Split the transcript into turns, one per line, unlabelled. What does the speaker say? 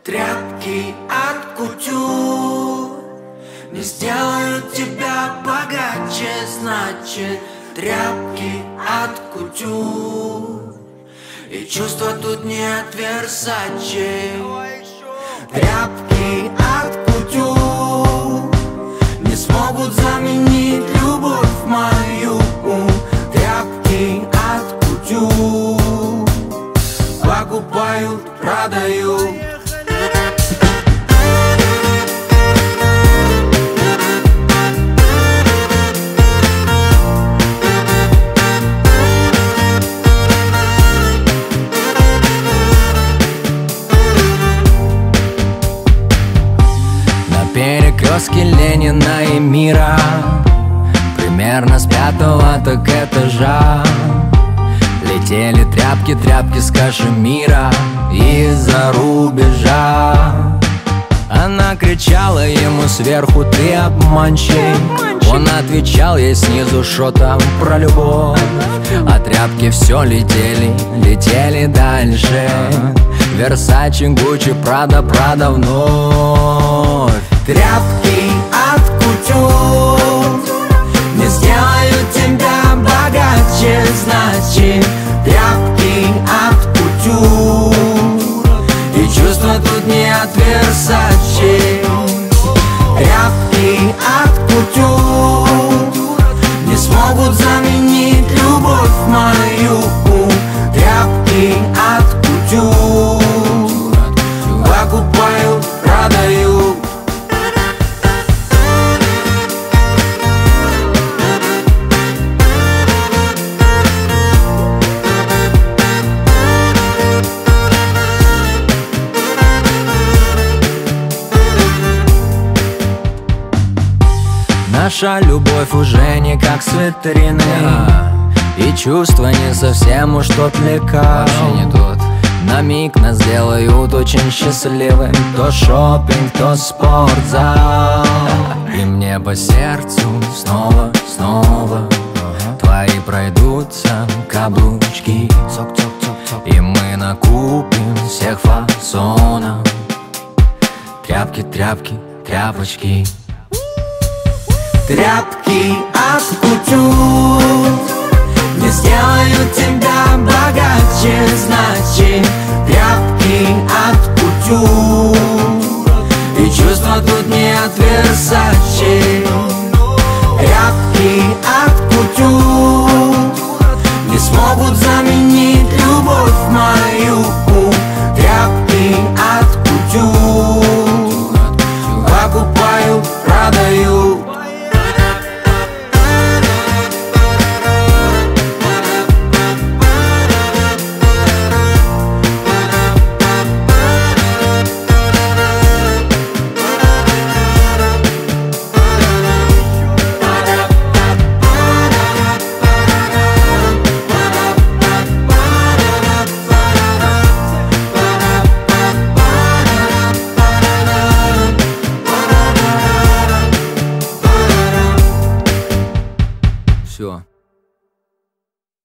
Тряпки от кутюр не сделают тебя богаче, значит, тряпки от кутюр. И чувства тут не от Версаче. Тряпки от кутюр не смогут заменить любовь мою. Тряпки от кутюр покупают, продают.
Перекрестки Ленина и Мира, примерно с 5-го так этажа, летели тряпки, тряпки с кашемира из-за рубежа. Она кричала ему сверху: ты обманщик. Он отвечал ей снизу шотом про любовь. А тряпки все летели, летели дальше. Версаче, Гуччи, Прада, Прада вновь.
Тряпки от кутюр не сделают тебя богаче, значит, тряпки от кутюр. И чувства тут не от Версаче. Тряпки от кутюр не смогут заменить любовь мою. Тряпки от кутюр покупают, продают.
Наша любовь уже не как с витрины, и чувства не совсем уж тот лекарь. Вообще не тот. На миг нас сделают очень счастливым. То шопинг, то спортзал. И мне по сердцу снова, снова твои пройдутся каблучки. И мы накупим всех фасонов. Тряпки, тряпки, тряпочки.
Тряпки от кутюр не сделают тебя богаче, значит,